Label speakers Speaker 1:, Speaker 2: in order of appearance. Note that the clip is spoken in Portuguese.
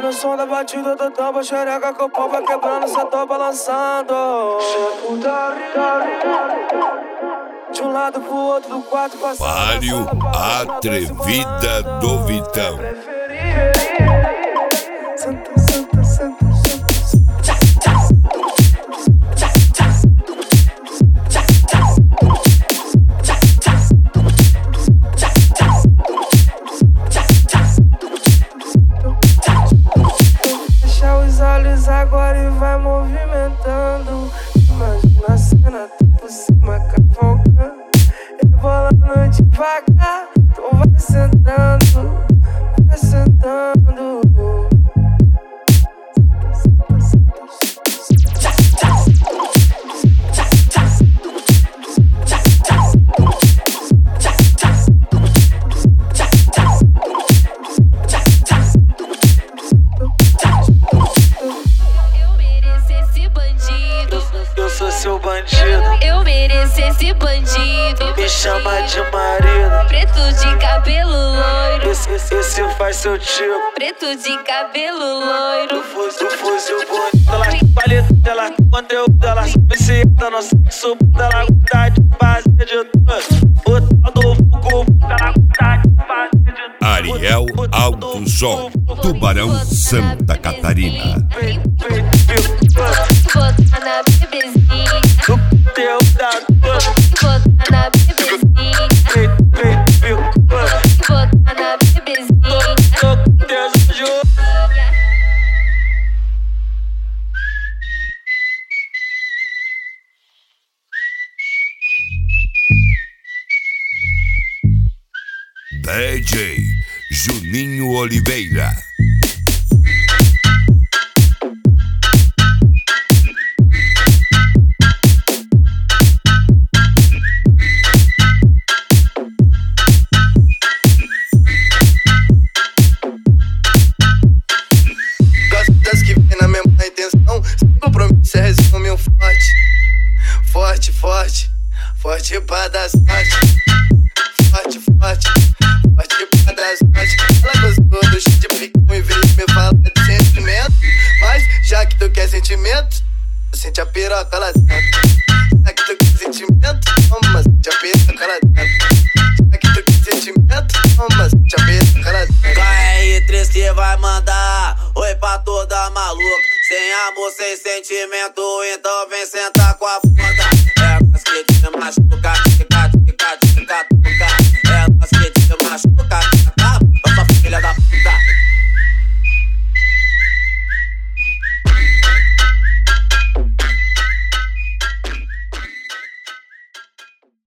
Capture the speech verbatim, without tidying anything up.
Speaker 1: É no som da batida do tambo, xereca com o pau vai quebrando, cê tô balançando. De um lado pro outro do quarto, passando.
Speaker 2: Mário Atrevida do Vitão.
Speaker 1: Senta, senta, senta. Fecha os olhos agora e vai movimentando. Imagina a cena, tu por cima cavalgando, rebolando devagar. Tu vai sentando, vai sentando.
Speaker 3: Seu bandido,
Speaker 4: eu mereço esse bandido.
Speaker 3: Me chama de marido.
Speaker 4: Preto de cabelo loiro.
Speaker 3: Esse, esse, esse faz seu tipo.
Speaker 4: Preto de cabelo loiro.
Speaker 3: Tu fuzil, fuzil bonito. Ela paleta, ela conteúdo, ela sabe se entra no sexo. Ela gosta de fazer de tudo. O tal do fogo, ela gosta de fazer de tudo.
Speaker 2: Ariel Alto Som, Tubarão, Santa Catarina.
Speaker 4: Botar na bebezinha.
Speaker 3: Teu da
Speaker 4: Botar na bebezinha. Botar na bebezinha.
Speaker 2: D J Juninho Oliveira.
Speaker 5: Cê resume um forte, forte, forte, forte pra dar sorte. Forte, forte, forte pra dar sorte. Ela gostou do cheio de pico e veio me falar de sentimento. Mas já que tu quer sentimento, sente a piroca, ela senta. Já que tu quer sentimento, toma, sente a piroca, ela senta. Já que tu quer sentimento, toma, sente a piroca, ela senta.
Speaker 6: K R três que vai mandar oi pra toda maluca. Sem amor, sem sentimento, então vem sentar com a bunda. É, mas que te machuca.